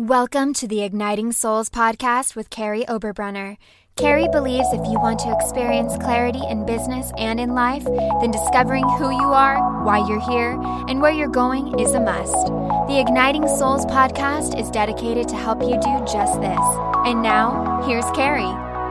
Welcome to the Igniting Souls podcast with Carrie Oberbrunner. Carrie believes if you want to experience clarity in business and in life, then discovering who you are, why you're here, and where you're going is a must. The Igniting Souls podcast is dedicated to help you do just this. And now, here's Carrie.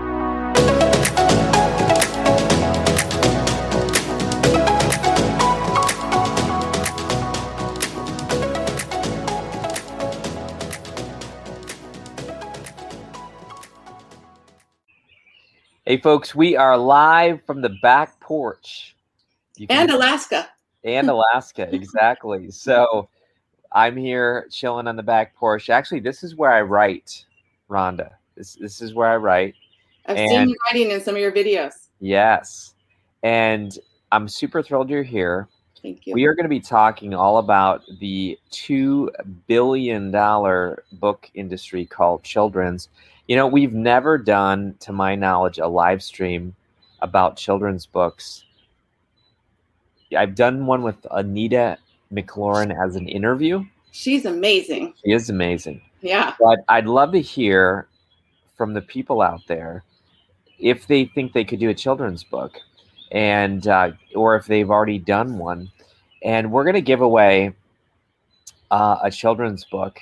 Hey, folks, we are live from the back porch. Alaska. And Alaska, exactly. So I'm here chilling on the back porch. Actually, this is where I write, Rhonda. This is where I write. I've seen you writing in some of your videos. Yes. And I'm super thrilled you're here. Thank you. We are going to be talking all about the $2 billion book industry called children's. You know, we've never done, to my knowledge, a live stream about children's books. I've done one with Anita McLaurin as an interview. She's amazing. She is amazing. Yeah. But I'd love to hear from the people out there if they think they could do a children's book, and or if they've already done one. And we're going to give away a children's book.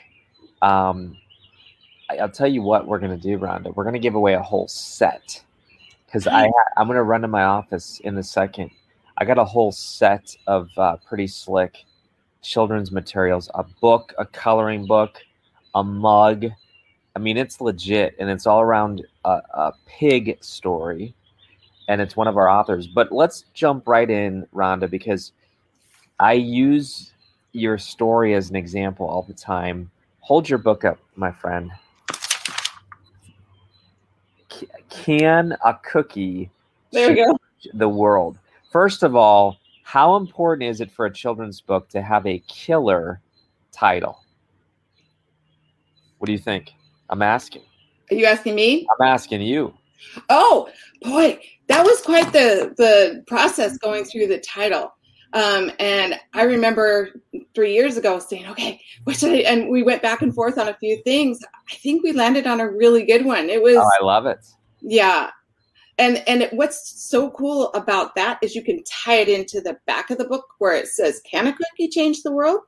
I'll tell you what we're going to do, Rhonda. We're going to give away a whole set, because I'm going to run to my office in a second. I got a whole set of pretty slick children's materials, a book, a coloring book, a mug. I mean, it's legit, and it's all around a pig story, and it's one of our authors. But let's jump right in, Rhonda, because I use your story as an example all the time. Hold your book up, my friend. Can a cookie change the world? First of all, how important is it for a children's book to have a killer title? What do you think? I'm asking. Are you asking me? I'm asking you. Oh, boy. That was quite the process going through the title. And I remember 3 years ago saying, okay, what should I? And we went back and forth on a few things. I think we landed on a really good one. It was. Oh, I love it. Yeah. And what's so cool about that is you can tie it into the back of the book where it says, can a cookie change the world?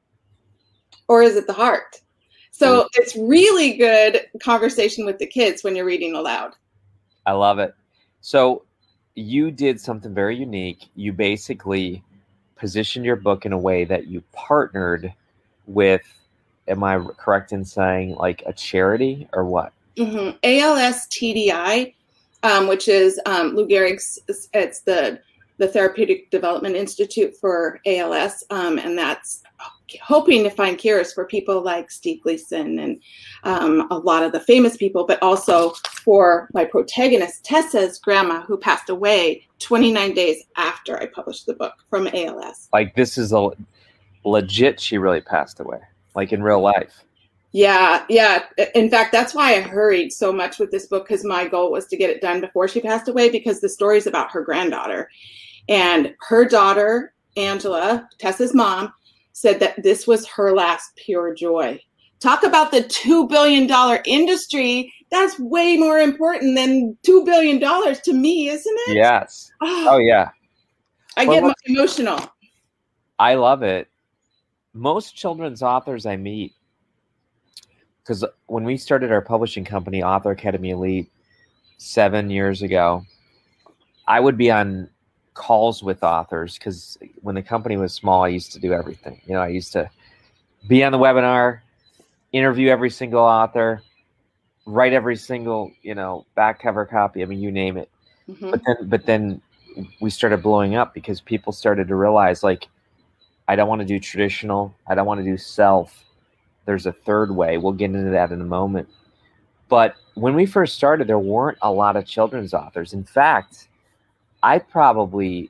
Or is it the heart? So it's really good conversation with the kids when you're reading aloud. I love it. So you did something very unique. You basically positioned your book in a way that you partnered with, am I correct in saying, like a charity or what? Mm-hmm. ALS TDI, which is Lou Gehrig's, it's the Therapeutic Development Institute for ALS, and that's hoping to find cures for people like Steve Gleason and a lot of the famous people, but also for my protagonist, Tessa's grandma, who passed away 29 days after I published the book from ALS. Like, this is a legit, she really passed away, like in real life. Yeah. In fact, that's why I hurried so much with this book, because my goal was to get it done before she passed away, because the story is about her granddaughter. And her daughter, Angela, Tessa's mom, said that this was her last pure joy. Talk about the $2 billion industry. That's way more important than $2 billion to me, isn't it? Yes. Oh, yeah. I get emotional. I love it. Most children's authors I meet, because when we started our publishing company, Author Academy Elite, 7 years ago, I would be on calls with authors, because when the company was small, I used to do everything. You know, I used to be on the webinar, interview every single author, write every single, back cover copy. I mean, you name it. Mm-hmm. But then we started blowing up, because people started to realize, like, I don't want to do traditional. I don't want to do self. There's a third way. We'll get into that in a moment. But when we first started, there weren't a lot of children's authors. In fact, I probably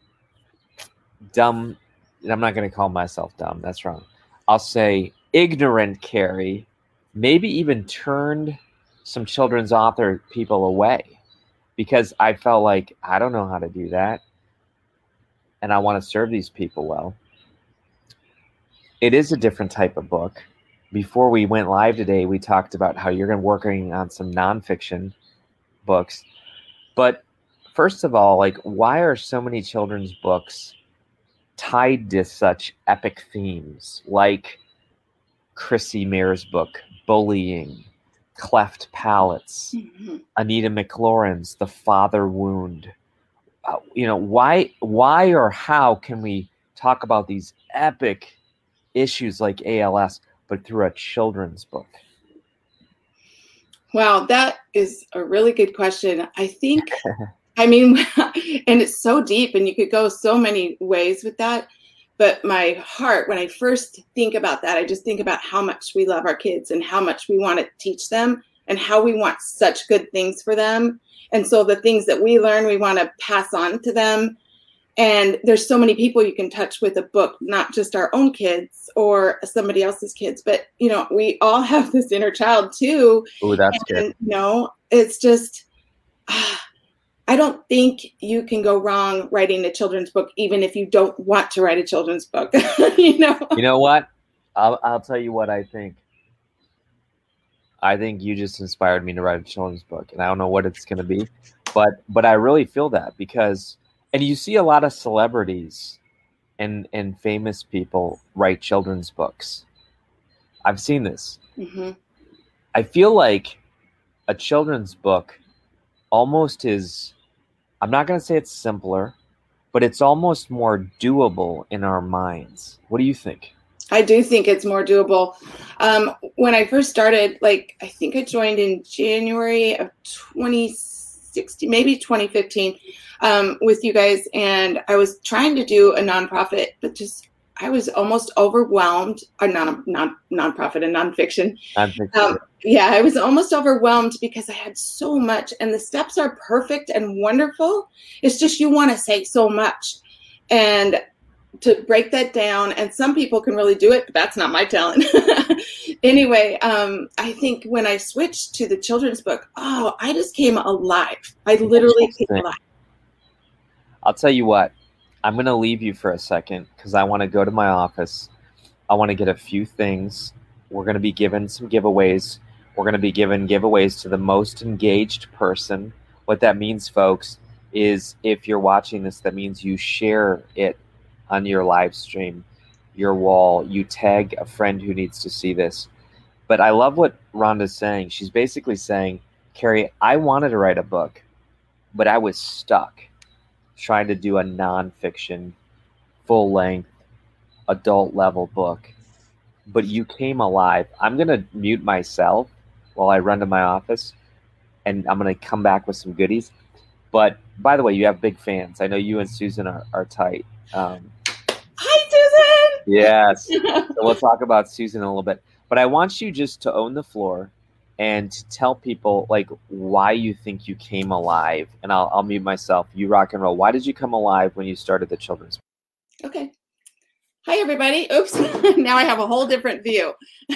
dumb, and I'm not going to call myself dumb. That's wrong. I'll say ignorant Carrie, maybe even turned some children's author people away, because I felt like, I don't know how to do that, and I want to serve these people well. It is a different type of book. before we went live today, we talked about how you're going to be working on some nonfiction books. But first of all, like, why are so many children's books tied to such epic themes like Chrissy Mayr's book, Bullying, Cleft Palates, Anita McLaurin's The Father Wound? Why or how can we talk about these epic issues like ALS, but through a children's book? Wow, that is a really good question. I think, and it's so deep and you could go so many ways with that. But my heart, when I first think about that, I just think about how much we love our kids and how much we want to teach them and how we want such good things for them. And so the things that we learn, we want to pass on to them. And there's so many people you can touch with a book, not just our own kids or somebody else's kids, but, we all have this inner child too. Oh, that's good. It's just, I don't think you can go wrong writing a children's book, even if you don't want to write a children's book. You know what? I'll tell you what I think. I think you just inspired me to write a children's book, and I don't know what it's going to be, but I really feel that because, and you see a lot of celebrities and famous people write children's books. I've seen this. Mm-hmm. I feel like a children's book almost is, I'm not going to say it's simpler, but it's almost more doable in our minds. What do you think? I do think it's more doable. When I first started, I think I joined in January of 2016, maybe 2015, with you guys. And I was trying to do a nonprofit, but I was almost overwhelmed, or not a nonprofit, a nonfiction. I was almost overwhelmed because I had so much, and the steps are perfect and wonderful. It's just, you want to say so much. And to break that down, and some people can really do it, but that's not my talent. Anyway, I think when I switched to the children's book, I just came alive. I literally came alive. I'll tell you what, I'm going to leave you for a second because I want to go to my office. I want to get a few things. We're going to be given some giveaways. We're going to be giving giveaways to the most engaged person. What that means, folks, is if you're watching this, that means you share it on your live stream, your wall, you tag a friend who needs to see this. But I love what Rhonda's saying. She's basically saying, Carrie, I wanted to write a book, but I was stuck trying to do a nonfiction, full-length, adult-level book. But you came alive. I'm going to mute myself while I run to my office, and I'm going to come back with some goodies. But, by the way, you have big fans. I know you and Susan are tight. Hi, Susan! Yes. So we'll talk about Susan in a little bit. But I want you just to own the floor and to tell people, why you think you came alive. And I'll mute myself. You rock and roll. Why did you come alive when you started the children's book? Okay. Hi, everybody. Oops. Now I have a whole different view.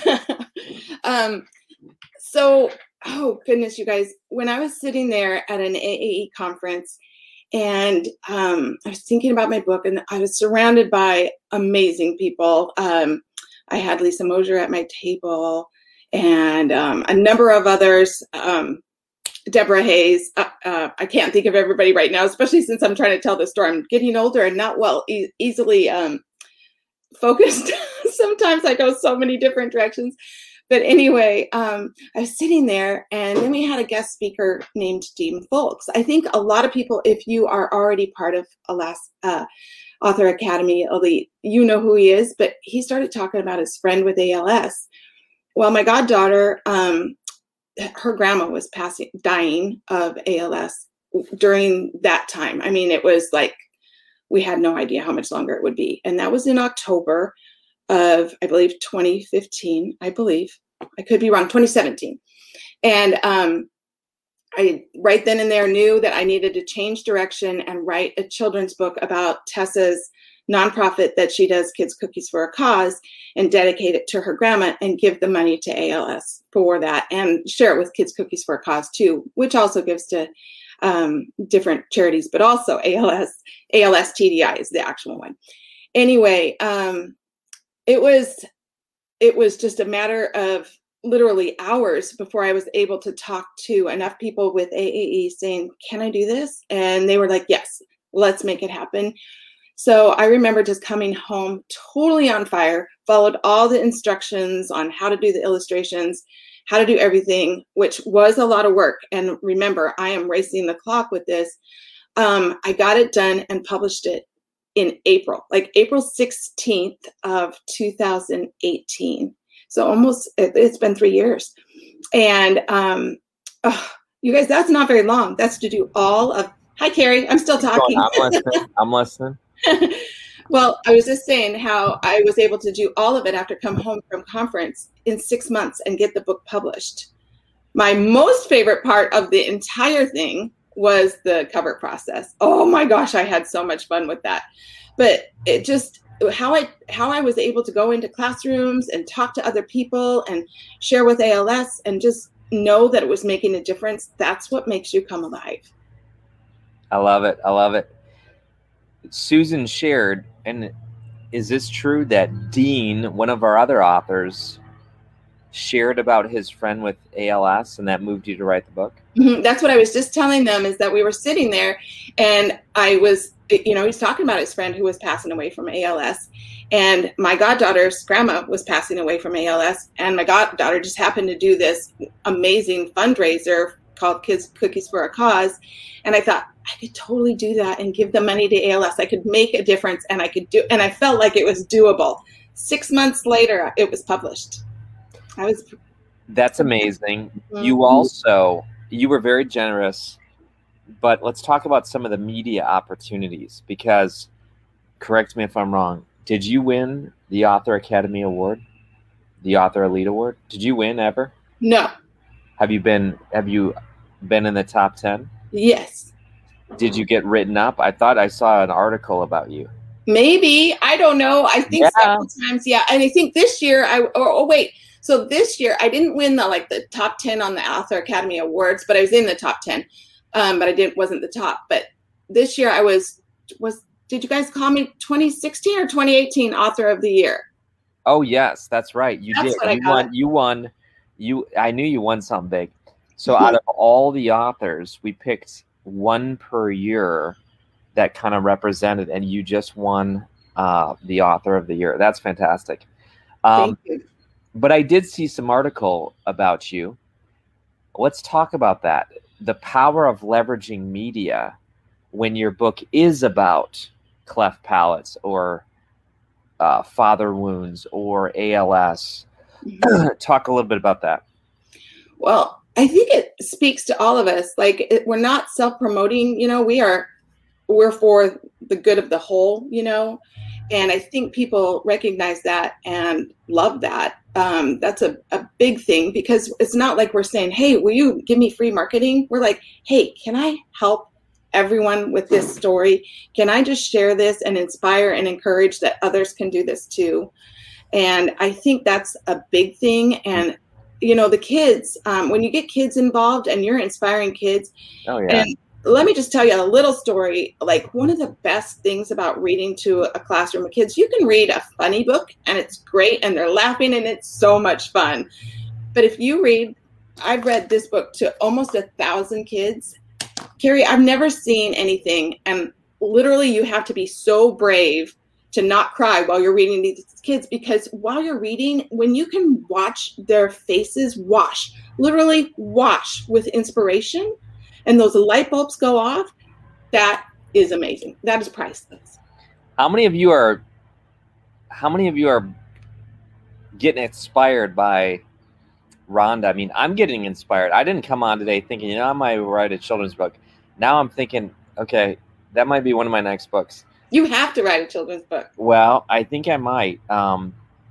Oh, goodness, you guys. When I was sitting there at an AAE conference, and I was thinking about my book, and I was surrounded by amazing people. I had Lisa Mosier at my table, and a number of others. Deborah Hayes. I can't think of everybody right now, especially since I'm trying to tell the story. I'm getting older and not easily focused. Sometimes I go so many different directions. But anyway, I was sitting there, and then we had a guest speaker named Dean Folks. I think a lot of people, if you are already part of Author Academy Elite, you know who he is, but he started talking about his friend with ALS. Well, my goddaughter, her grandma was dying of ALS during that time. I mean, it was we had no idea how much longer it would be. And that was in October of, I believe, 2015, I could be wrong, 2017. And I right then and there knew that I needed to change direction and write a children's book about Tessa's nonprofit that she does, Kids Cookies for a Cause, and dedicate it to her grandma and give the money to ALS for that, and share it with Kids Cookies for a Cause too, which also gives to different charities, but also ALS TDI is the actual one. Anyway, it was it was just a matter of literally hours before I was able to talk to enough people with AAE saying, can I do this? And they were like, yes, let's make it happen. So I remember just coming home totally on fire, followed all the instructions on how to do the illustrations, how to do everything, which was a lot of work. And remember, I am racing the clock with this. I got it done and published it in April, like April 16th of 2018. So almost, it's been 3 years. And you guys, that's not very long. That's to do all of, hi, Carrie, I'm still talking. I'm listening. Well, I was just saying how I was able to do all of it after come home from conference in 6 months and get the book published. My most favorite part of the entire thing was the cover process. Oh my gosh, I had so much fun with that. But it just, how I was able to go into classrooms and talk to other people and share with ALS and just know that it was making a difference. That's what makes you come alive. I love it. I love it. Susan shared, and is this true that Dean, one of our other authors, shared about his friend with ALS and that moved you to write the book? Mm-hmm. That's what I was just telling them, is that we were sitting there and I was, he's talking about his friend who was passing away from ALS, and my goddaughter's grandma was passing away from ALS, and my goddaughter just happened to do this amazing fundraiser called Kids Cookies for a Cause. And I thought, I could totally do that and give the money to ALS. I could make a difference, and I felt like it was doable. 6 months later, it was published. That's amazing. Mm-hmm. You were very generous, but let's talk about some of the media opportunities, because, correct me if I'm wrong, did you win the Author Academy Award, the Author Elite Award? Did you win ever? No. Have you been in the top 10? Yes. Did you get written up? I thought I saw an article about you. Maybe. I don't know. I think several times. Yeah. And I think this year So this year I didn't win the top 10 on the Author Academy Awards, but I was in the top 10. But I wasn't the top. But this year I was, did you guys call me 2016 or 2018 Author of the Year? Oh yes, that's right. That's did. You won. I knew you won something big. So out of all the authors, we picked one per year that kind of represented, and you just won the Author of the Year. That's fantastic. Thank you. But I did see some article about you. Let's talk about that. The power of leveraging media when your book is about cleft palates or father wounds or ALS. Talk a little bit about that. Well, I think it speaks to all of us. We're not self-promoting, we're for the good of the whole, and I think people recognize that and love that. That's a big thing, because it's not like we're saying, hey, will you give me free marketing? We're like, hey, can I help everyone with this story? Can I just share this and inspire and encourage that others can do this too? And I think that's a big thing. And the kids, when you get kids involved and you're inspiring kids. Oh, yeah. And let me just tell you a little story. One of the best things about reading to a classroom of kids, you can read a funny book and it's great and they're laughing and it's so much fun. But if you I've read this book to almost 1,000 kids. Carrie, I've never seen anything. And literally you have to be so brave to not cry while you're reading these kids, because while you're reading, when you can watch their faces literally wash with inspiration, and those light bulbs go off, that is amazing. That is priceless. How many of you are getting inspired by Rhonda? I mean, I'm getting inspired. I didn't come on today thinking, I might write a children's book. Now I'm thinking, okay, that might be one of my next books. You have to write a children's book. Well, I think I might. I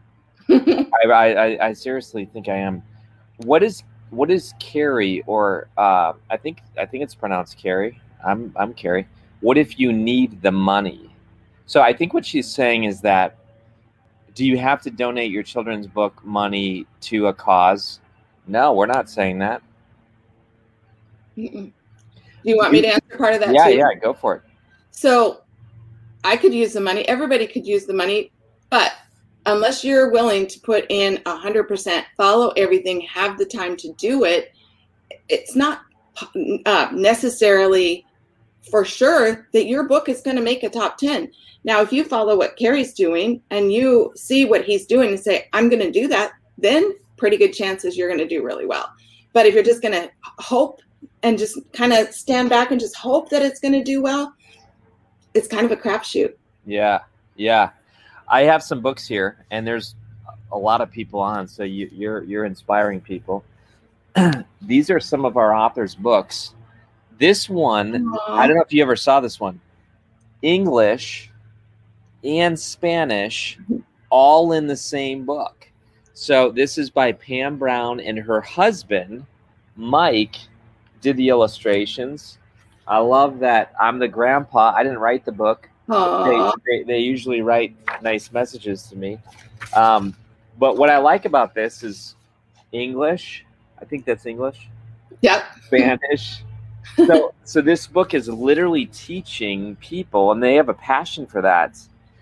seriously think I am. What is Carrie, or I think it's pronounced Carrie. I'm Carrie. What if you need the money? So I think what she's saying is that, do you have to donate your children's book money to a cause? No, we're not saying that. Mm-mm. Do you want me to answer part of that too? Yeah, go for it. So I could use the money. Everybody could use the money, but unless you're willing to put in 100%, follow everything, have the time to do it, it's not necessarily for sure that your book is going to make a top 10. Now, if you follow what Carrie's doing and you see what he's doing and say, I'm going to do that, then pretty good chances you're going to do really well. But if you're just going to hope and just kind of stand back and just hope that it's going to do well, it's kind of a crapshoot. Yeah. I have some books here, and there's a lot of people on, so you're inspiring people. These are some of our authors' books. This one, I don't know if you ever saw this one. English and Spanish, all in the same book. So this is by Pam Brown, and her husband, Mike, did the illustrations. I love that. I'm the grandpa. I didn't write the book. They usually write nice messages to me. But what I like about this is English. I think that's English. Yep. Spanish. So this book is literally teaching people, and they have a passion for that,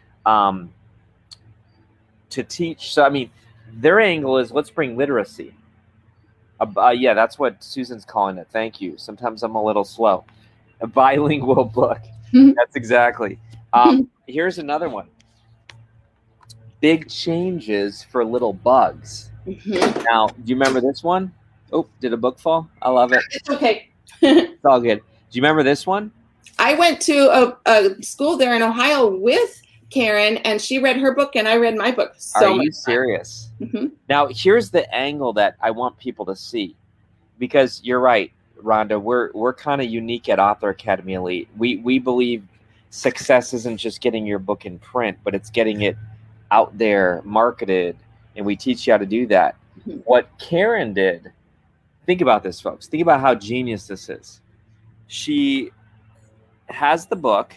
to teach. So, I mean, their angle is let's bring literacy. Yeah, that's what Susan's calling it. Thank you. Sometimes I'm a little slow. A bilingual book. That's exactly. Here's another one. Big Changes for Little Bugs. Now, do you remember this one? Oh, did a book fall? I love it. It's okay. It's all good. Do you remember this one? I went to a school there in Ohio with Karen, and she read her book, and I read my book. Are you serious? Now, here's the angle that I want people to see, because you're right, Rhonda. We're kind of unique at Author Academy Elite. We believe success isn't just getting your book in print, but it's getting it out there, marketed, and we teach you how to do that. What Karen did, think about this, folks. Think about how genius this is. She has the book,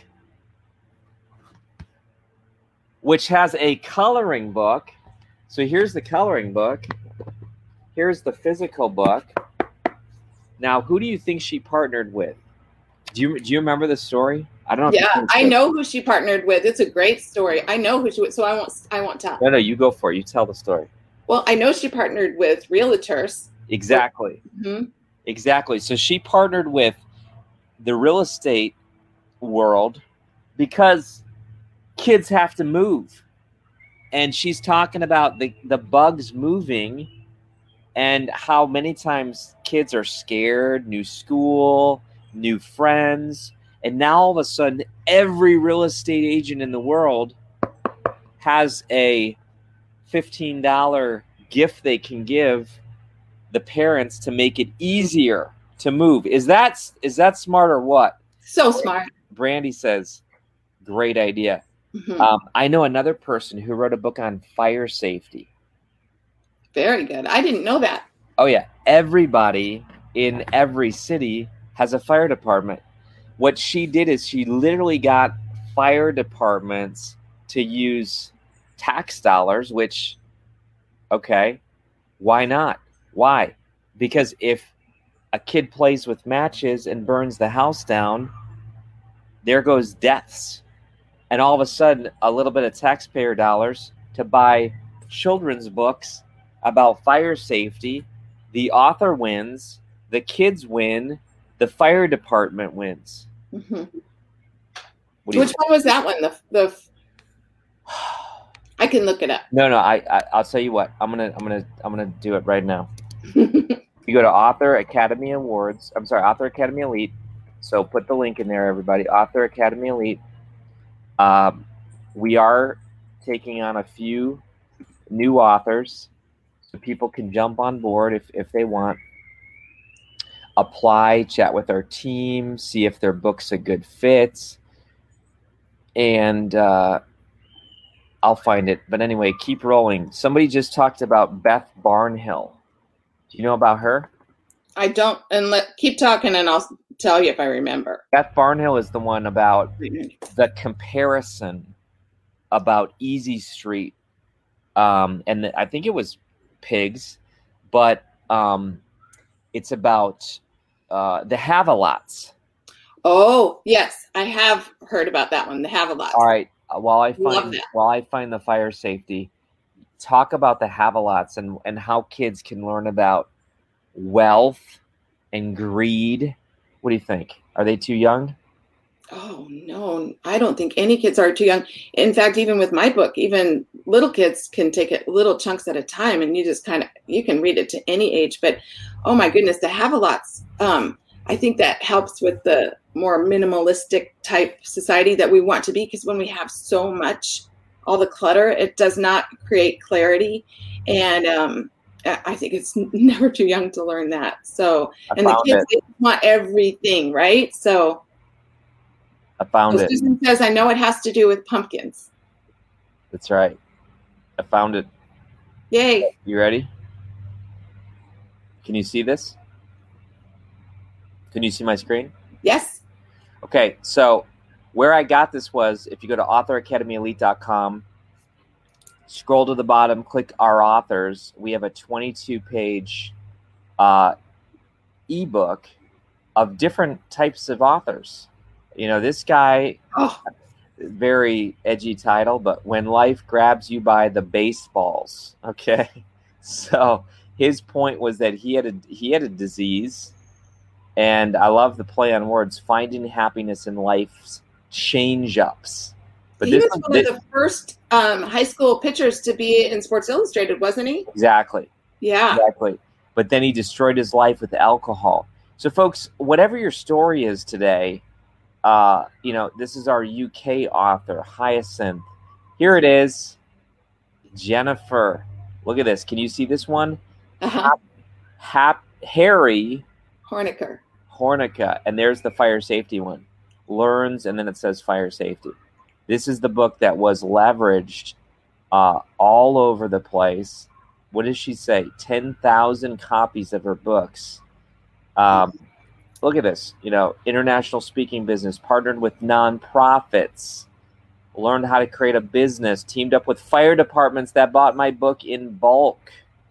which has a coloring book. So here's the coloring book. Here's the physical book. Now, who do you think she partnered with? Do you remember the story? I don't know. Yeah, I know who she partnered with. It's a great story. I know who she was, so I won't tell. No, you go for it. You tell the story. Well, I know she partnered with realtors. Exactly. Exactly. So she partnered with the real estate world because kids have to move. And she's talking about the bugs moving and how many times kids are scared, new school, new friends. And now all of a sudden, every real estate agent in the world has a $15 gift they can give the parents to make it easier to move. Is that smart or what? So smart. Brandy says, great idea. I know another person who wrote a book on fire safety. Very good. I didn't know that. Oh, yeah. Everybody in every city has a fire department. What she did is she literally got fire departments to use tax dollars, which, okay, why not? Why? Because if a kid plays with matches and burns the house down, there goes deaths. And all of a sudden, a little bit of taxpayer dollars to buy children's books about fire safety. The author wins, the kids win, the fire department wins. Which one was that one? The I can look it up. No, I'll tell you what. I'm gonna do it right now. You go to Author Academy Awards. I'm sorry, Author Academy Elite. So put the link in there, everybody. Author Academy Elite. We are taking on a few new authors, so people can jump on board if they want. Apply, chat with our team, see if their book's a good fit, and I'll find it. But anyway, keep rolling. Somebody just talked about Beth Barnhill. Do you know about her? I don't, and keep talking, and I'll tell you if I remember. Beth Barnhill is the one about the comparison about Easy Street, and I think it was pigs, but it's about the Have-A-Lots. Oh, yes, I have heard about that one, the Have-A-Lots. All right, while I find the fire safety, talk about the have-a-lots and how kids can learn about wealth and greed. What do you think? Are they too young? Oh, no, I don't think any kids are too young. In fact, even with my book, even little kids can take it little chunks at a time, and you can read it to any age. But oh my goodness, the have-a-lots, I think that helps with the more minimalistic type society that we want to be, because when we have so much, all the clutter, it does not create clarity. And I think it's never too young to learn that. So, and the kids, they want everything, right? So I found it. Susan says, I know it has to do with pumpkins. That's right. I found it. Yay. You ready? Can you see this? Can you see my screen? Yes. Okay, so where I got this was, if you go to authoracademyelite.com, scroll to the bottom, click our authors. We have a 22-page ebook of different types of authors. You know, this guy, very edgy title, but When Life Grabs You by the Baseballs. Okay, so his point was that he had a disease, and I love the play on words, finding happiness in life's change-ups. But he was one of the first high school pitchers to be in Sports Illustrated, wasn't he? Exactly. Yeah. Exactly. But then he destroyed his life with alcohol. So, folks, whatever your story is today, this is our UK author, Hyacinth. Here it is, Jennifer. Look at this. Can you see this one? Harry Hornica. And there's the fire safety one. Learns, and then it says fire safety. This is the book that was leveraged all over the place. What does she say? 10,000 copies of her books. Look at this. International speaking business, partnered with nonprofits, learned how to create a business, teamed up with fire departments that bought my book in bulk.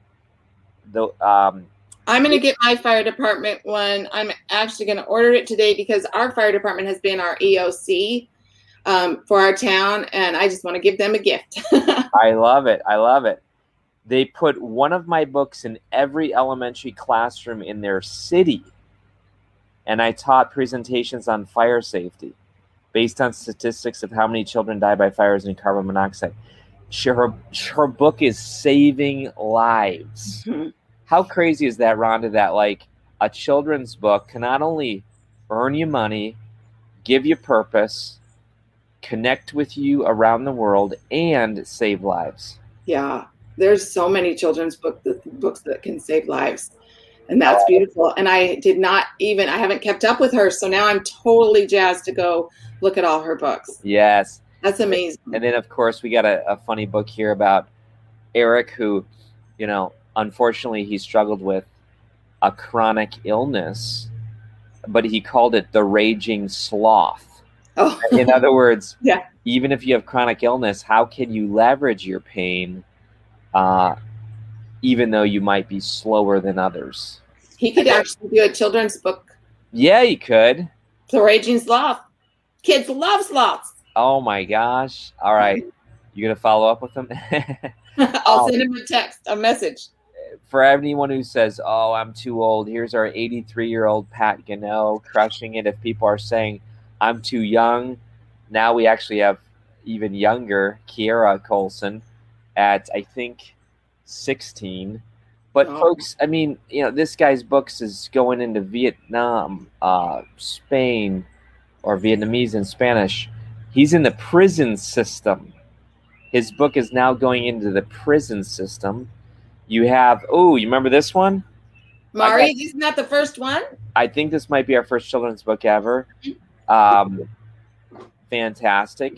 I'm going to get my fire department one. I'm actually going to order it today because our fire department has been our EOC for our town, and I just want to give them a gift. I love it. They put one of my books in every elementary classroom in their city, and I taught presentations on fire safety based on statistics of how many children die by fires and carbon monoxide. Her book is saving lives. Mm-hmm. How crazy is that, Rhonda, that like a children's book can not only earn you money, give you purpose, connect with you around the world, and save lives? Yeah, there's so many children's books that can save lives. And that's beautiful. And I haven't kept up with her. So now I'm totally jazzed to go look at all her books. Yes. That's amazing. And then, of course, we got a funny book here about Eric who, unfortunately, he struggled with a chronic illness, but he called it the raging sloth. Oh. In other words, yeah. Even if you have chronic illness, how can you leverage your pain, even though you might be slower than others? He could actually do a children's book. Yeah, he could. The Raging Sloth. Kids love sloths. Oh, my gosh. All right. You going to follow up with him? I'll send him a message. For anyone who says, oh, I'm too old, here's our 83-year-old Pat Gano crushing it. If people are saying, I'm too young, now we actually have even younger Kiera Colson at, I think, 16. But folks, I mean, this guy's books is going into Vietnam, Spain, or Vietnamese and Spanish. He's in the prison system. His book is now going into the prison system. You have, you remember this one? Mari, isn't that the first one? I think this might be our first children's book ever. Fantastic.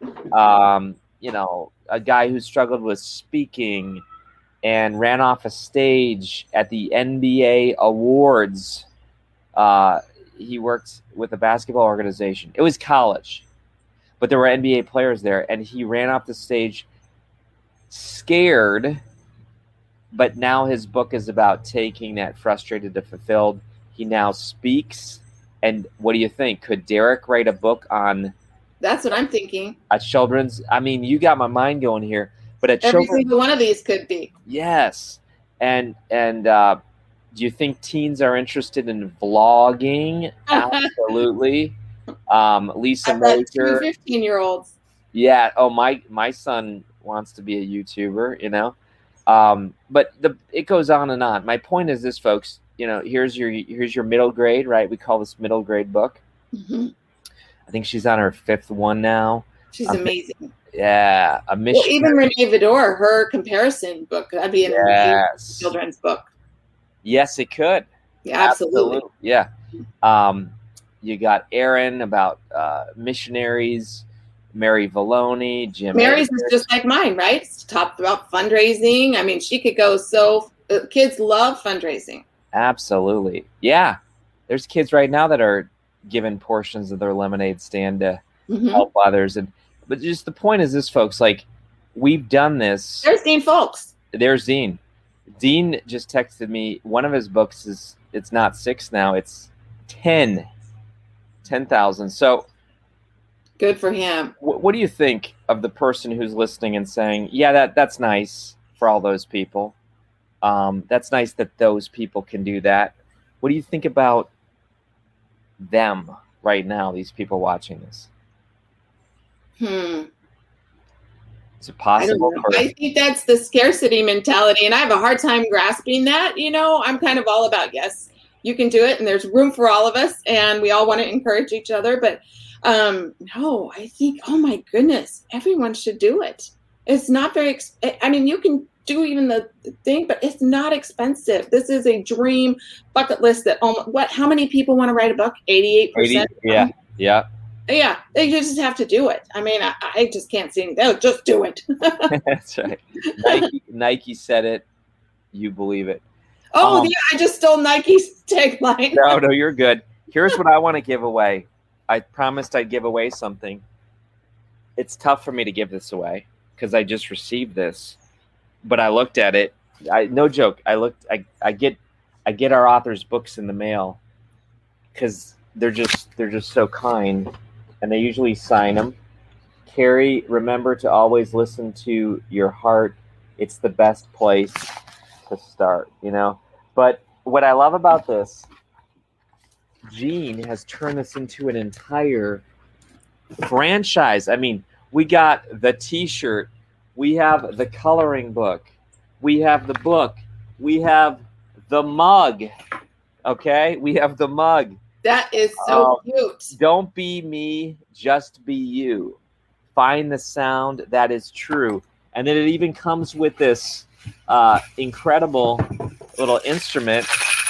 A guy who struggled with speaking and ran off a stage at the NBA Awards. He worked with a basketball organization. It was college, but there were NBA players there, and he ran off the stage scared. But now his book is about taking that frustrated to fulfilled. He now speaks. And what do you think? Could Derek write a book on? That's what I'm thinking. A children's. I mean, you got my mind going here. But at every children, single one of these could be. yes. And do you think teens are interested in vlogging? Absolutely. Lisa I've got two Mosier. 15-year-olds. Yeah. Oh, my son wants to be a YouTuber, you know. But it goes on and on. My point is this, folks. You know, here's your middle grade, right? We call this middle grade book. Mm-hmm. I think she's on her 5th one now. She's amazing. Yeah, a mission. Well, even Renee Vidor, her comparison book, that'd be an amazing children's book. Yes, it could. Yeah, absolutely. Yeah. You got Erin about missionaries, Mary Valoni, Jim. Mary's is just like mine, right? It's talked about fundraising. I mean, she could go kids love fundraising. Absolutely. Yeah. There's kids right now that are given portions of their lemonade stand to help others. But just the point is this, folks, like, we've done this. There's Dean Folks. There's Dean. Dean just texted me. One of his books it's not 6 now. It's 10,000. So good for him. What do you think of the person who's listening and saying, yeah, that's nice for all those people. That's nice that those people can do that. What do you think about them right now, these people watching this? Is it possible? I think that's the scarcity mentality, and I have a hard time grasping that. You know, I'm kind of all about, yes, you can do it, and there's room for all of us, and we all want to encourage each other. But no, I think, oh my goodness, everyone should do it. It's not very, I mean, you can do even the thing, but it's not expensive. This is a dream bucket list that how many people want to write a book? 88%. 80, yeah. Yeah, they just have to do it. I mean, I just can't see anything. Just do it. That's right. Nike said it. You believe it. Oh, yeah, I just stole Nike's tagline. No, you're good. Here's what I want to give away. I promised I'd give away something. It's tough for me to give this away because I just received this. But I looked at it. No joke. I get our authors' books in the mail because they're just so kind. And they usually sign them. Carrie, remember to always listen to your heart. It's the best place to start, you know. But what I love about this, Jean has turned this into an entire franchise. I mean, we got the T-shirt. We have the coloring book. We have the book. We have the mug. Okay? We have the mug. That is so cute. Don't be me, just be you. Find the sound that is true. And then it even comes with this incredible little instrument,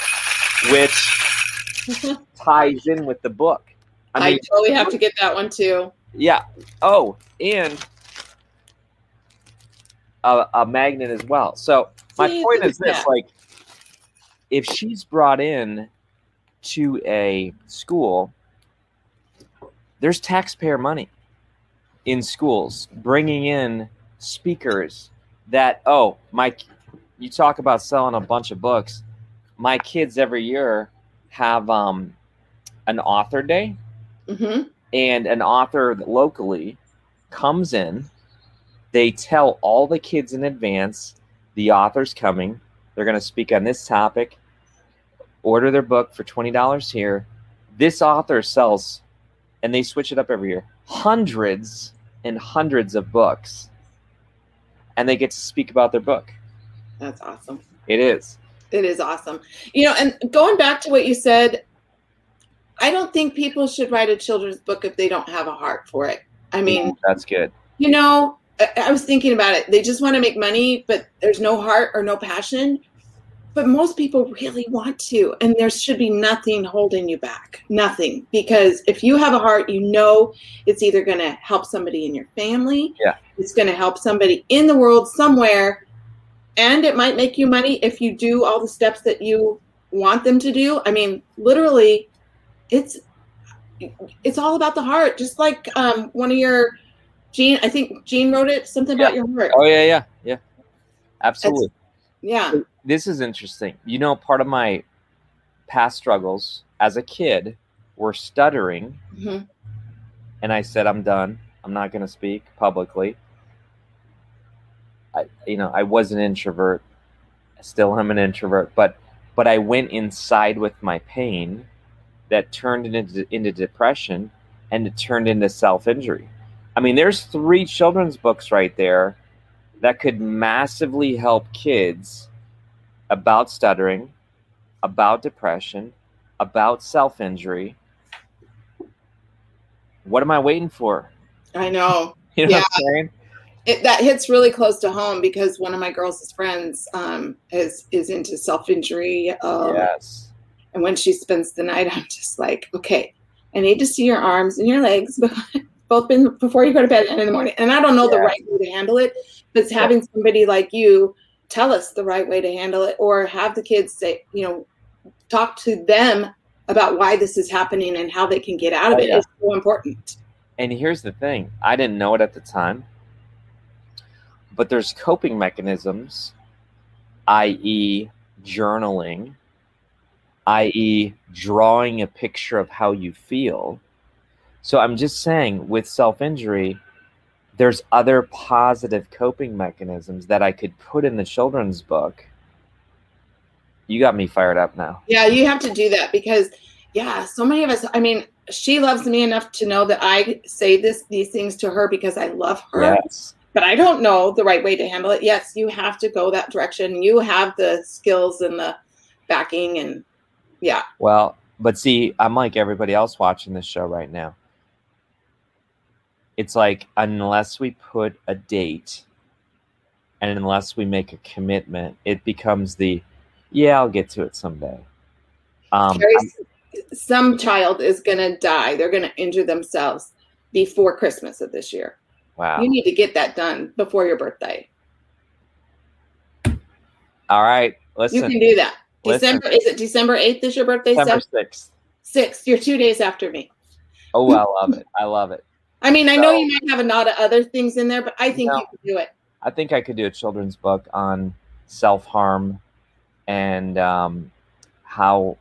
which ties in with the book. I mean, totally have to get that one too. Yeah. Oh, and a magnet as well. So my point is this, like, if she's brought in to a school, there's taxpayer money in schools bringing in speakers that, you talk about selling a bunch of books. My kids every year have an author day, and an author locally comes in. They tell all the kids in advance the author's coming. They're going to speak on this topic. Order their book for $20 here. This author sells, and they switch it up every year, hundreds and hundreds of books, and they get to speak about their book. That's awesome. It is. It is awesome. You know, and going back to what you said, I don't think people should write a children's book if they don't have a heart for it. I mean, that's good. You know, I was thinking about it. They just want to make money, but there's no heart or no passion. But most people really want to, and there should be nothing holding you back. Nothing. Because if you have a heart, you know it's either going to help somebody in your family, it's going to help somebody in the world somewhere, and it might make you money if you do all the steps that you want them to do. I mean, literally, it's all about the heart. Just like one of your, Jean, I think Jean wrote it, something about your heart. Oh, yeah. Absolutely. Yeah. This is interesting. You know, part of my past struggles as a kid were stuttering. And I said, I'm done. I'm not going to speak publicly. I was an introvert. I still am an introvert, but I went inside with my pain that turned into depression, and it turned into self-injury. I mean, there's 3 children's books right there that could massively help kids about stuttering, about depression, about self-injury. What am I waiting for? I know. You know what I'm saying? That hits really close to home because one of my girls' friends is into self-injury. Yes. And when she spends the night, I'm just like, okay, I need to see your arms and your legs both before you go to bed and in the morning. And I don't know the right way to handle it, but it's having somebody like you tell us the right way to handle it, or have the kids say, talk to them about why this is happening and how they can get out of it. It's so important. And here's the thing. I didn't know it at the time, but there's coping mechanisms, i.e. journaling, i.e. drawing a picture of how you feel. So I'm just saying, with self-injury, there's other positive coping mechanisms that I could put in the children's book. You got me fired up now. Yeah, you have to do that because, so many of us, I mean, she loves me enough to know that I say these things to her because I love her. Yes. But I don't know the right way to handle it. Yes, you have to go that direction. You have the skills and the backing and Well, but see, I'm like everybody else watching this show right now. It's like, unless we put a date and unless we make a commitment, it becomes I'll get to it someday. Some child is going to die. They're going to injure themselves before Christmas of this year. Wow. You need to get that done before your birthday. All right. Listen. You can do that. Is it December 8th is your birthday? December 6th. 6th. You're 2 days after me. Oh, I love it. I love it. I mean, I know you might have a lot of other things in there, but I think you can do it. I think I could do a children's book on self-harm and how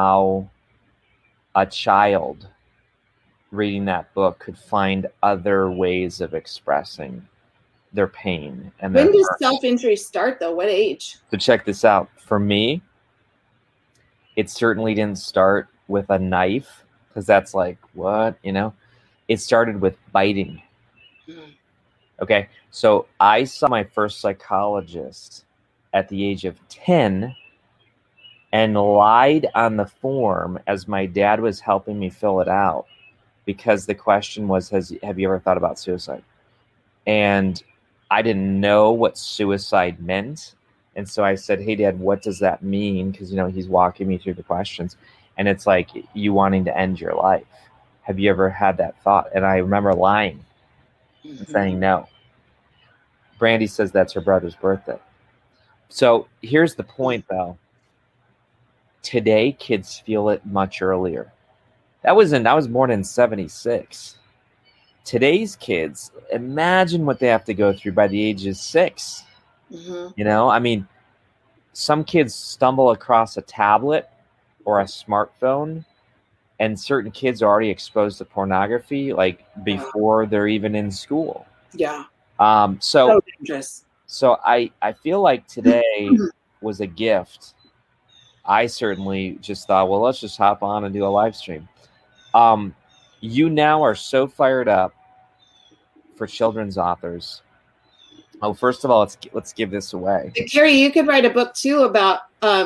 a child reading that book could find other ways of expressing their pain. And when does self-injury start, though? What age? So check this out. For me, it certainly didn't start with a knife, because that's like, what, It started with biting. Okay, so I saw my first psychologist at the age of 10 and lied on the form as my dad was helping me fill it out, because the question was, have you ever thought about suicide? And I didn't know what suicide meant. And so I said, hey, Dad, what does that mean? Because, he's walking me through the questions. And it's like, you wanting to end your life. Have you ever had that thought? And I remember lying and saying no. Brandy says that's her brother's birthday. So here's the point, though. Today, kids feel it much earlier. I was born in 1976. Today's kids, imagine what they have to go through by the age of 6. I mean, some kids stumble across a tablet or a smartphone, and certain kids are already exposed to pornography like before they're even in school. Yeah. So dangerous. So I feel like today was a gift. I certainly just thought, well, let's just hop on and do a live stream. You now are so fired up for children's authors. Oh, first of all, let's give this away. Carrie, you could write a book too about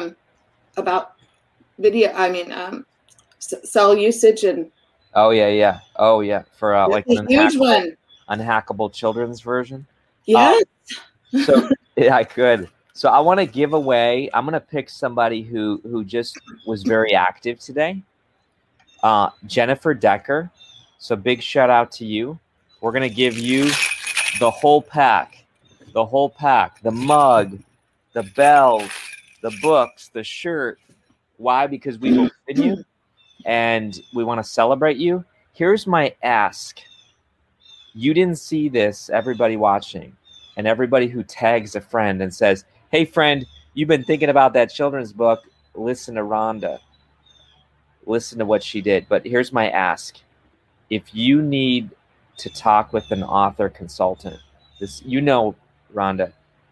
video. I mean, cell usage and. Oh yeah. For like a huge one. Unhackable children's version. Yes. So yeah, I could. So I want to give away. I'm going to pick somebody who just was very active today. Jennifer Decker. So big shout out to you. We're going to give you the whole pack. The mug, the bells, the books, the shirt. Why? Because we believe in you and we want to celebrate you. Here's my ask. You didn't see this, everybody watching, and everybody who tags a friend and says, hey, friend, you've been thinking about that children's book. Listen to Rhonda. Listen to what she did. But here's my ask. If you need to talk with an author consultant, Rhonda,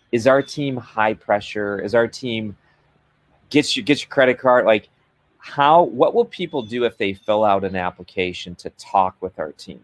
is our team high pressure? Is our team get your credit card? Like, what will people do if they fill out an application to talk with our team?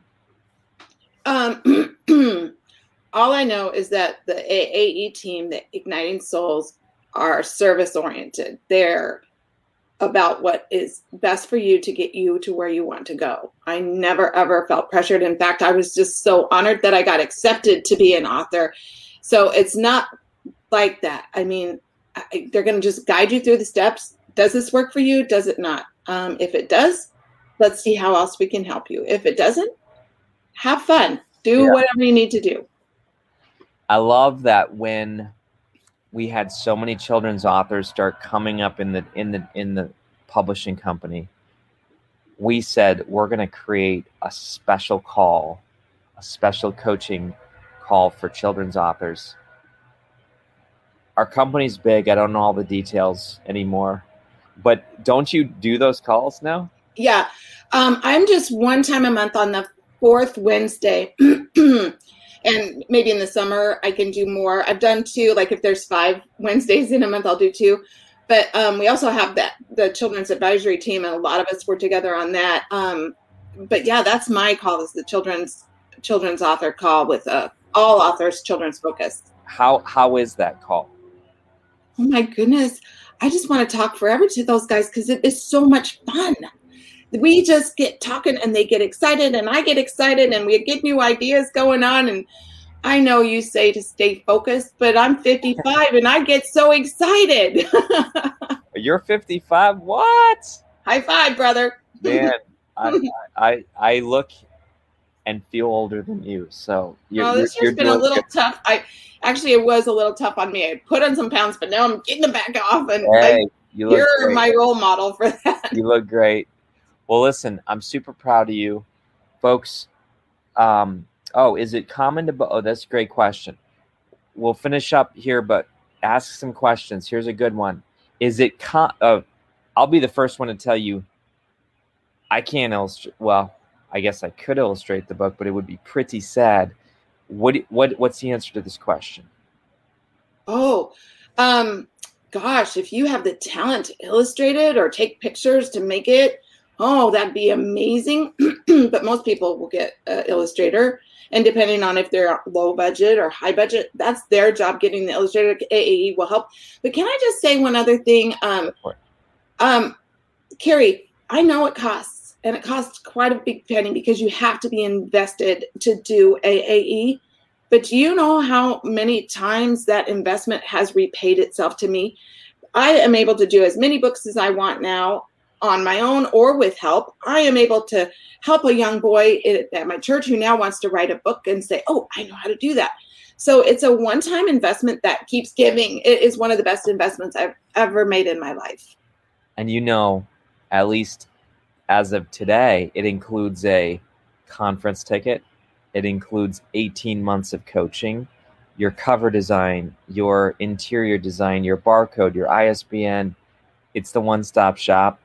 All I know is that the AE team, the Igniting Souls, are service oriented. They're about what is best for you to get you to where you want to go. I never, ever felt pressured. In fact, I was just so honored that I got accepted to be an author. So it's not like that. I mean, they're going to just guide you through the steps. Does this work for you? Does it not? If it does, let's see how else we can help you. If it doesn't, have fun. Do whatever you need to do. I love that when we had so many children's authors start coming up in the publishing company, we said we're going to create a special call, a special coaching call for children's authors. Our company's big. I don't know all the details anymore, but don't you do those calls now? Yeah. I'm just one time a month on the fourth Wednesday. And maybe in the summer I can do more. I've done 2, like if there's 5 Wednesdays in a month, I'll do 2. But we also have the children's advisory team, and a lot of us were together on that. But yeah, that's my call, is the children's author call with all authors, children's focus. How is that call? Oh my goodness. I just want to talk forever to those guys because it is so much fun. We just get talking and they get excited and I get excited and we get new ideas going on. And I know you say to stay focused, but I'm 55 and I get so excited. You're 55? What? High five, brother. Man, I look and feel older than you. So this year's been a little tough. It was a little tough on me. I put on some pounds, but now I'm getting them back off. And you're my role model for that. You look great. Well, listen, I'm super proud of you, folks. Is it common to? Oh, that's a great question. We'll finish up here, but ask some questions. Here's a good one. Is it? I'll be the first one to tell you. I can't illustrate. Well, I guess I could illustrate the book, but it would be pretty sad. What's the answer to this question? Oh, gosh, if you have the talent to illustrate it or take pictures to make it. Oh, that'd be amazing. But most people will get an illustrator. And depending on if they're low budget or high budget, that's their job. Getting the illustrator. AAE will help. But can I just say one other thing? Carrie, I know it costs. And it costs quite a big penny because you have to be invested to do AAE. But do you know how many times that investment has repaid itself to me? I am able to do as many books as I want now, on my own or with help. I am able to help a young boy at my church who now wants to write a book and say, oh, I know how to do that. So it's a one-time investment that keeps giving. It is one of the best investments I've ever made in my life. And at least as of today, it includes a conference ticket. It includes 18 months of coaching, your cover design, your interior design, your barcode, your ISBN. It's the one-stop shop.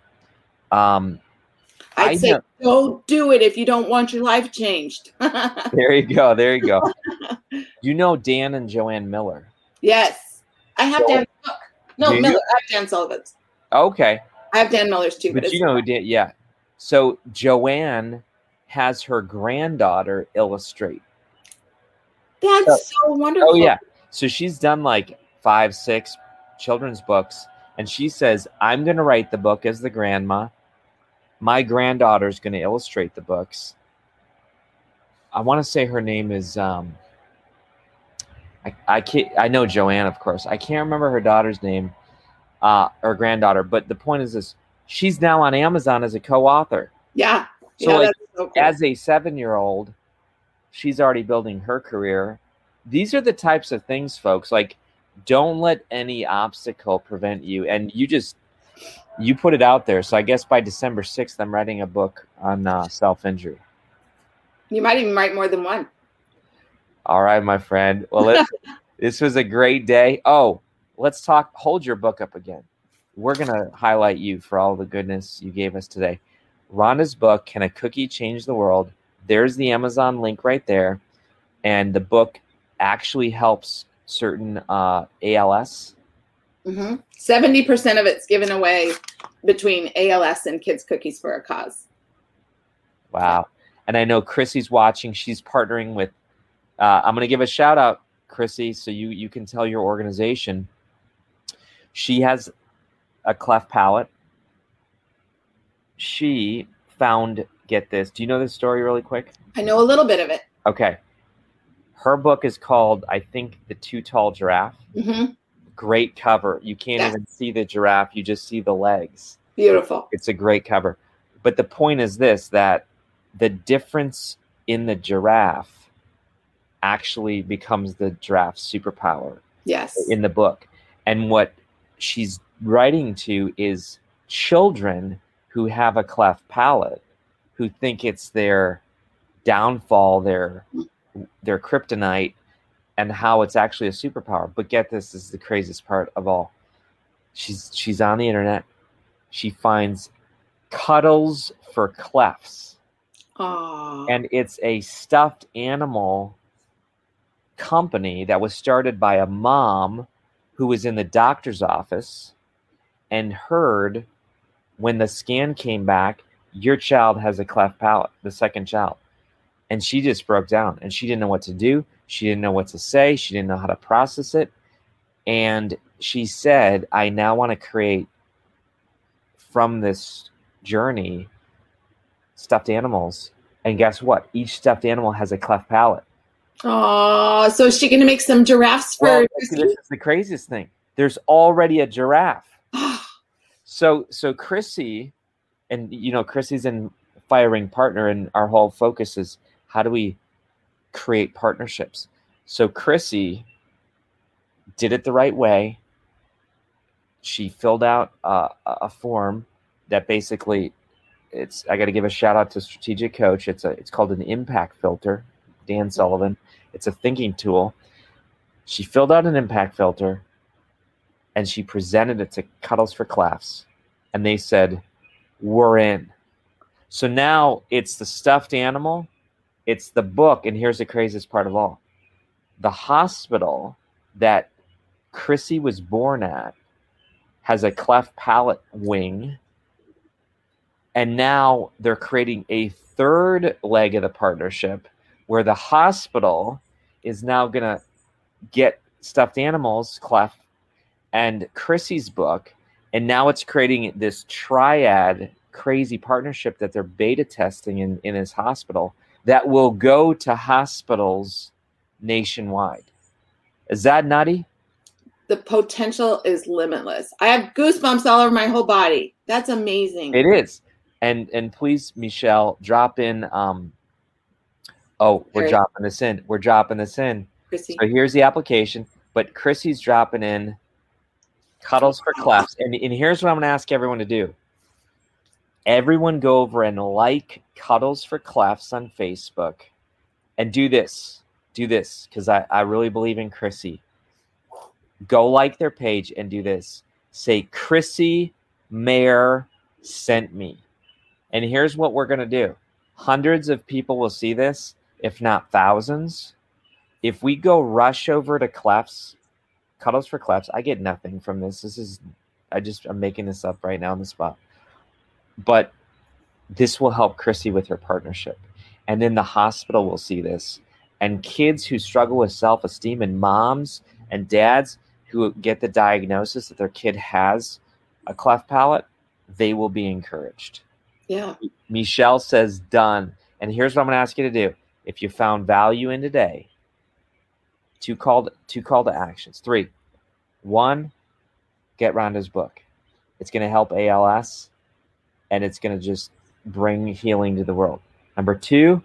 I'd say go do it if you don't want your life changed. There you go. You know Dan and Joanne Miller? Yes. I have Dan's book. No, Miller. I have Dan Sullivan's. Okay. I have Dan Miller's too. But you know who Dan, yeah. So Joanne has her granddaughter illustrate. That's so wonderful. Oh, yeah. So she's done like 5, 6 children's books. And she says, I'm going to write the book as the grandma. My granddaughter's going to illustrate the books. I want to say her name is, I know Joanne, of course. I can't remember her daughter's name, or granddaughter. But the point is this, she's now on Amazon as a co-author. Yeah. So, that's so cool. As a 7-year-old, she's already building her career. These are the types of things, folks, like, don't let any obstacle prevent you. And you put it out there. So I guess by December 6th, I'm writing a book on self-injury. You might even write more than one. All right, my friend. Well, this was a great day. Oh, let's talk. Hold your book up again. We're going to highlight you for all the goodness you gave us today. Rhonda's book, Can a Cookie Change the World? There's the Amazon link right there. And the book actually helps certain ALS. 70% of it's given away between ALS and Kids Cookies for a Cause. Wow. And I know Chrissy's watching. She's partnering with, I'm going to give a shout out, Chrissy, so you can tell your organization. She has a cleft palate. She found, get this, do you know this story really quick? I know a little bit of it. Okay. Her book is called, I think, The Too Tall Giraffe. Great cover. You can't even see the giraffe. You just see the legs. Beautiful. It's a great cover. But the point is this, that the difference in the giraffe actually becomes the giraffe's superpower. Yes. In the book. And what she's writing to is children who have a cleft palate, who think it's their downfall, their kryptonite, and how it's actually a superpower. But get this is the craziest part of all. She's on the internet. She finds Cuddles for Clefts. Aww. And it's a stuffed animal company that was started by a mom who was in the doctor's office and heard when the scan came back, your child has a cleft palate, the second child. And she just broke down and she didn't know what to do. She didn't know what to say. She didn't know how to process it. And she said, I now want to create from this journey stuffed animals. And guess what? Each stuffed animal has a cleft palate. Oh, so is she going to make some giraffes for This is the craziest thing. There's already a giraffe. So Chrissy, and Chrissy's in Fire Ring Partner, and our whole focus is how do we create partnerships. So Chrissy did it the right way. She filled out a form that basically I got to give a shout out to Strategic Coach. It's called an impact filter, Dan Sullivan. It's a thinking tool. She filled out an impact filter and she presented it to Cuddles for Clefts, and they said, we're in. So now it's the stuffed animal, it's the book, and here's the craziest part of all. The hospital that Chrissy was born at has a cleft palate wing, and now they're creating a third leg of the partnership where the hospital is now going to get stuffed animals, cleft, and Chrissy's book, and now it's creating this triad crazy partnership that they're beta testing in his hospital that will go to hospitals nationwide. Is that nutty? The potential is limitless. I have goosebumps all over my whole body. That's amazing. It is. And please, Michelle, drop in. We're dropping this in. We're dropping this in. Chrissy. So here's the application, but Chrissy's dropping in Cuddles for Clefts. And here's what I'm going to ask everyone to do. Everyone go over and like Cuddles for Clefts on Facebook and do this because I really believe in Chrissy. Go like their page and do this. Say, Chrissy Mayer sent me. And here's what we're going to do. Hundreds of people will see this, if not thousands. If we go rush over to Clefts, Cuddles for Clefts, I get nothing from this. I'm making this up right now on the spot. But this will help Chrissy with her partnership. And then the hospital will see this. And kids who struggle with self-esteem, and moms and dads who get the diagnosis that their kid has a cleft palate, they will be encouraged. Yeah. Michelle says done. And here's what I'm going to ask you to do. If you found value in today, two call to actions. 3. 1, get Rhonda's book. It's going to help ALS, and it's going to just bring healing to the world. Number 2,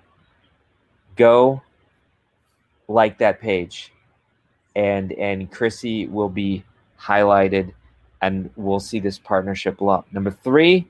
go like that page, and Chrissy will be highlighted, and we'll see this partnership blow up. Number 3,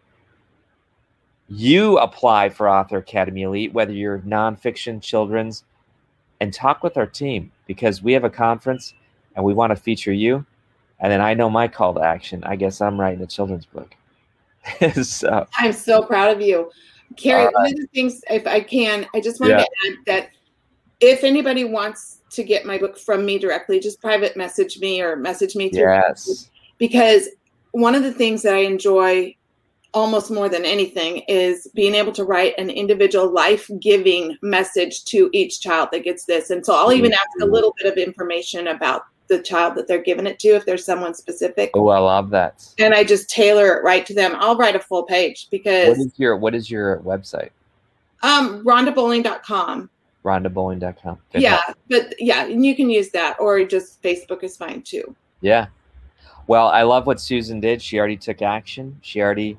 you apply for Author Academy Elite, whether you're nonfiction, children's, and talk with our team, because we have a conference and we want to feature you. And then I know my call to action. I guess I'm writing a children's book. So, I'm so proud of you. Carrie, one of the things, if I can, I just wanted to add that if anybody wants to get my book from me directly, just private message me or message me through. Yes. Because one of the things that I enjoy almost more than anything is being able to write an individual life-giving message to each child that gets this. And so I'll even ask a little bit of information about the child that they're giving it to, if there's someone specific. Oh, I love that. And I just tailor it right to them. I'll write a full page because what is your website? RhondaBowling.com. RhondaBowling.com. Yeah, but yeah, and you can use that, or just Facebook is fine too. Yeah. Well, I love what Susan did. She already took action. She already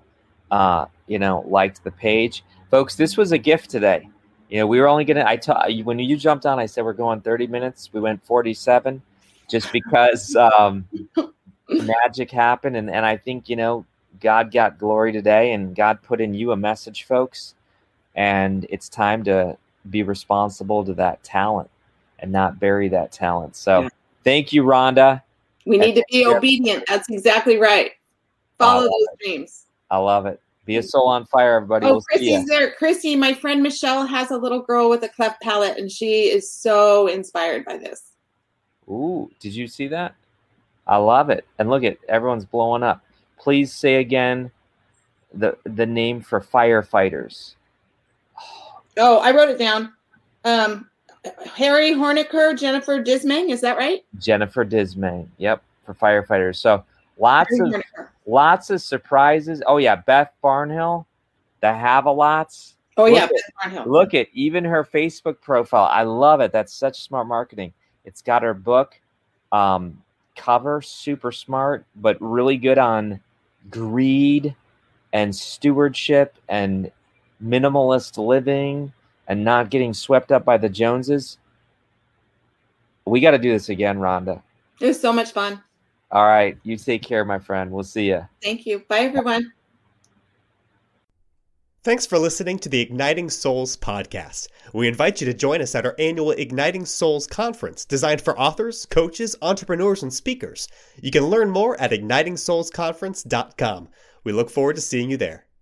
liked the page. Folks, this was a gift today. We were only when you jumped on, I said we're going 30 minutes. We went 47 just because magic happened. And I think, God got glory today, and God put in you a message, folks. And it's time to be responsible to that talent and not bury that talent. So Thank you, Rhonda. We need to be obedient. That's exactly right. Follow those dreams. I love it. Be a soul on fire, everybody. Oh, Chrissy's there. Chrissy, my friend Michelle has a little girl with a cleft palate, and she is so inspired by this. Ooh, did you see that? I love it. And look at everyone's blowing up. Please say again the name for firefighters. Oh, I wrote it down. Harry Horniker, Jennifer Dismang, is that right? Jennifer Dismang. Yep, for firefighters. So lots of surprises. Oh yeah, Beth Barnhill, the Have-A-Lots. Oh yeah, Beth Barnhill. Look at even her Facebook profile. I love it. That's such smart marketing. It's got her book cover, super smart, but really good on greed and stewardship and minimalist living and not getting swept up by the Joneses. We got to do this again, Rhonda. It was so much fun. All right. You take care, my friend. We'll see you. Thank you. Bye, everyone. Thanks for listening to the Igniting Souls podcast. We invite you to join us at our annual Igniting Souls conference designed for authors, coaches, entrepreneurs, and speakers. You can learn more at ignitingsoulsconference.com. We look forward to seeing you there.